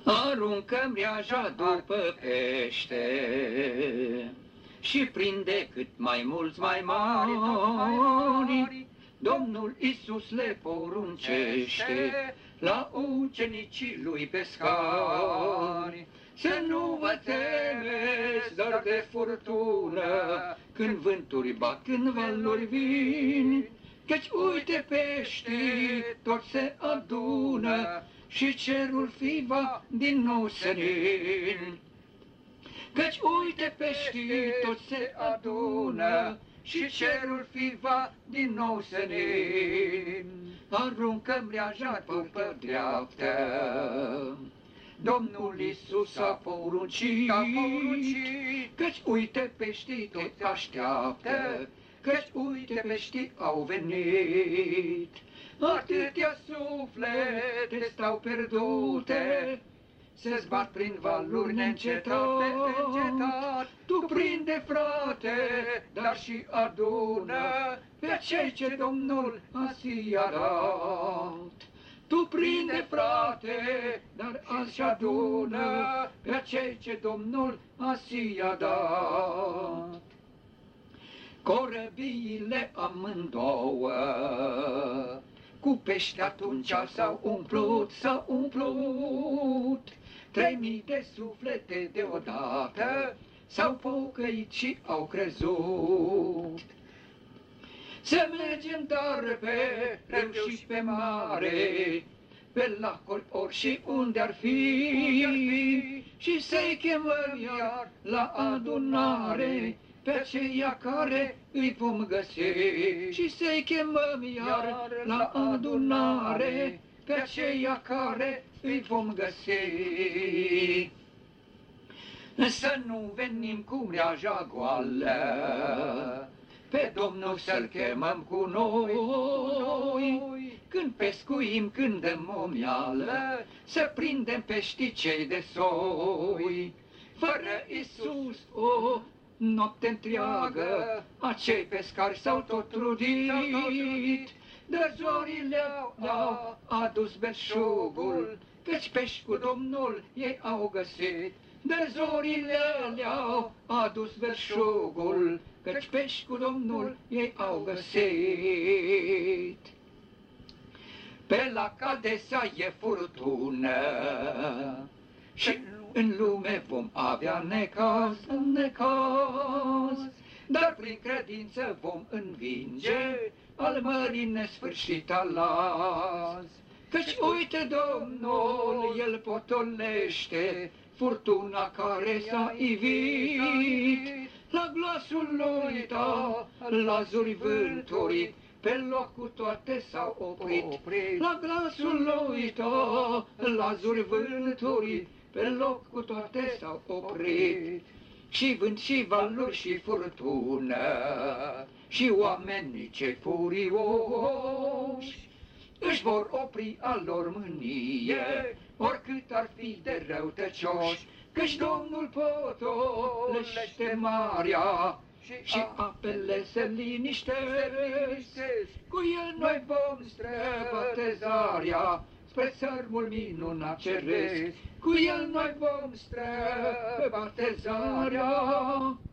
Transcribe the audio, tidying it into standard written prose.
Aruncă mreaja după pește și prinde cât mai mulți mai mari. Domnul Iisus le poruncește la ucenicii lui pescari. Să nu vă temeți doar de furtună, când vânturi bat, când valuri vin, căci uite peștii tot se adună și cerul fi va din nou senin. Căci uite peștii tot se adună și cerul fi va din nou senin. Aruncă mreaja după dreaptă, Domnul Iisus a poruncit, căci uite peștii tot așteaptă, căci uite peștii au venit. Atâtea suflete stau pierdute, se zbat prin valuri neîncetat. Tu prinde, frate, dar și adună pe cei ce Domnul azi i-a dat. Tu prinde, frate, dar azi adună pe cei ce Domnul azi i-a dat. Corăbiile amândouă cu pești atunci s-au umplut, 3000 de suflete deodată s-au pocăit și au crezut. Să mergem dar pe râu și pe mare, pe lacuri ori și unde ar fi, și să-i chemăm iar la adunare pe aceia care îi vom găsi, și să-i chemăm iar la adunare pe aceia care îi vom găsi. Să nu venim cu mreaja goală, pe Domnul să-L chemăm cu noi. Când pescuim, când dăm momeală, să prindem peștii cei de soi. Fără Iisus, o noapte întreagă, acei pescari s-au tot trudit, dar zorile le-au adus belșugul, căci pești cu Domnul ei au găsit. Dar zorile le-au adus belșugul, căci pești cu Domnul ei au găsit. Pe la Cadesa e furtună și în lume vom avea necaz, dar prin credință vom învinge al mării nesfârșit alas. Căci uite Domnul, El potolește furtuna care s-a ivit. La glasul lui da, la zuri vânturi, pe locul toate s-au oprit. La glasul lui da, la zuri vânturi, pe locul toate s-au oprit. Și vânt și valuri și furtună, și oamenii cei furioși, își vor opri a lor mânie, oricât ar fi de răutăcioși, căci Domnul potolește marea și apele se liniștesc. Cu El noi vom străbătezarea spre țărmul minunat ceresc. Cu El noi vom străbătezarea